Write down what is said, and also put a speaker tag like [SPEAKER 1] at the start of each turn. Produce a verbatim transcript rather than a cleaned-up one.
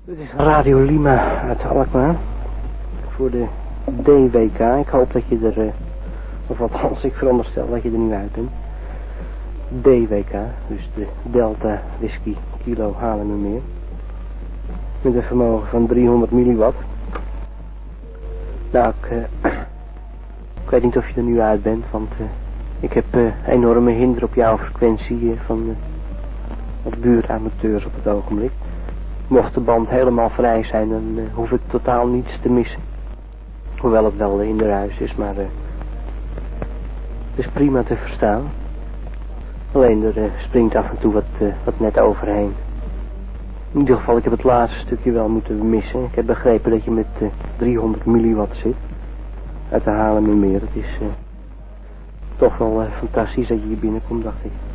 [SPEAKER 1] Dit is Radio Lima uit Alkmaar. Voor de D W K. Ik hoop dat je er, uh, of althans ik veronderstel dat je er nu uit bent. D W K, dus de Delta Whisky Kilo Haarlemmermeer. Met een vermogen van driehonderd milliwatt. Nou, ik, uh, ik weet niet of je er nu uit bent, want uh, ik heb uh, enorme hinder op jouw frequentie uh, van uh, wat buuramateurs op het ogenblik. Mocht de band helemaal vrij zijn, dan uh, hoef ik totaal niets te missen. Hoewel het wel in de huis is, maar uh, het is prima te verstaan. Alleen er uh, springt af en toe wat, uh, wat net overheen. In ieder geval, ik heb het laatste stukje wel moeten missen. Ik heb begrepen dat je met uh, driehonderd milliwatt zit. Uit de Haarlemmermeer. Het is uh, toch wel uh, fantastisch dat je hier binnenkomt, dacht ik.